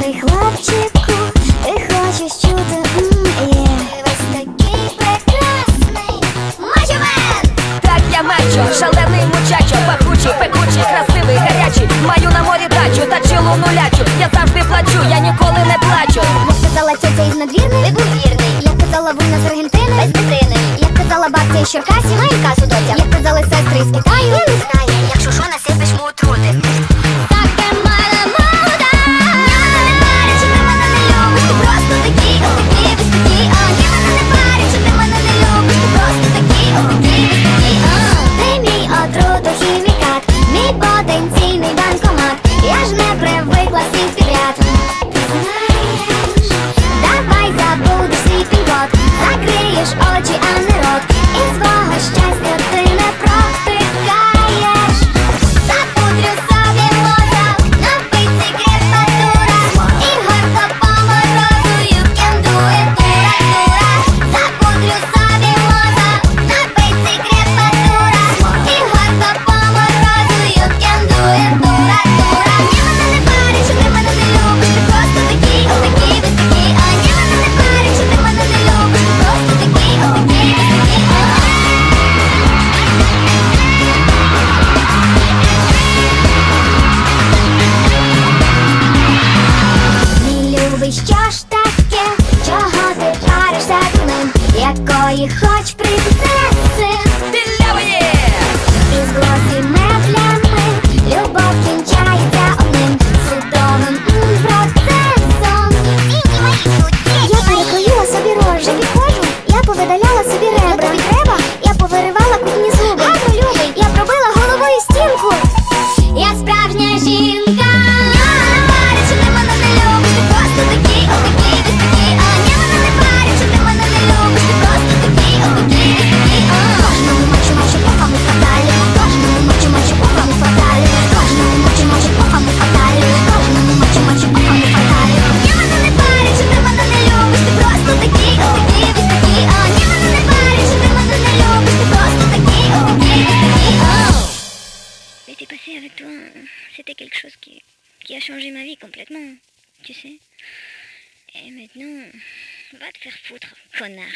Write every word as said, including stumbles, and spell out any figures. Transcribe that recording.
Слухай, хлопчику, ти хочеш чути, м-м, є. Ти весь такий прекрасний мачо-мен! Так, я мачо, шалений мучачо, пахучий, пекучий, красивий, гарячий. Маю на морі дачу та чилу нулячу. Я завжди плачу, я ніколи не плачу. Як казала тьотя із надвірних, ти був вірний. Як казала вона з Аргентини, без дитини. Як казала бабця із Черкасів, має касу доця. Як казали сестри із Китаю, я не знаю. Якщо що, насипеш му отрути. Таке мала молода. Ні, мене не парить, що ти мене не любиш. Ти просто такий, отакий, без такий. А ні, мене не парить, що ти мене не любиш. Ти просто такий, отакий, без такий. А ти мій отрутохімікат, мій потенційний банкомат. Я ж не привикла всіх підряд. Давай забудеш свій пін-код, закриєш очі, а не рот. І свого щастя ти не протикаєш. Запудрю собі мозок, на пиці крепатура. І горко по морозу, you can do it, дура, дура. Запудрю собі мозок, на пиці крепатура. І горко по морозу, you can do it, дура, дура. Ні, мене не парить, що ти мене не любиш. Ти просто такий, отакий, без такий. А ні, мене не парить, що ти мене не любиш. Ти просто такий, отакий, без такий. Мій любий, що ж таке? Чого ти паришся ним? Якої хоч принцеси? Білявиє! Із глосі меблями любов кінчається одним судовим м, процесом. Я перекроїла собі рожі, підходжу, я повидаляла собі ребра. Тобі треба? Я повиривала кутні зуби. Гарно, любий, я пробила головою стінку. Я справжня жінка. Ні, мене не парить, що ти мене не любиш. Ти просто такий, отакий, без такий. А ні, мене не парить, що ти мене не любиш. Ти просто такий, отакий, без такий. А кожному мочу, мочу, похам і фаталі. Кожному мочу, мочу, похам і фаталі. Кожному мочу, мочу, похам і фаталі. Кожному мочу, мочу, похам і фаталі. Ні, мене не парить, що ти мене не любиш. Ти просто такий, отакий, без такий. А ні, мене не парить, що ти мене не любиш. Ти просто такий, отакий, без такий. L'été passé avec toi, c'était quelque chose qui, qui a changé ma vie complètement, tu sais. Et maintenant, va te faire foutre, connard.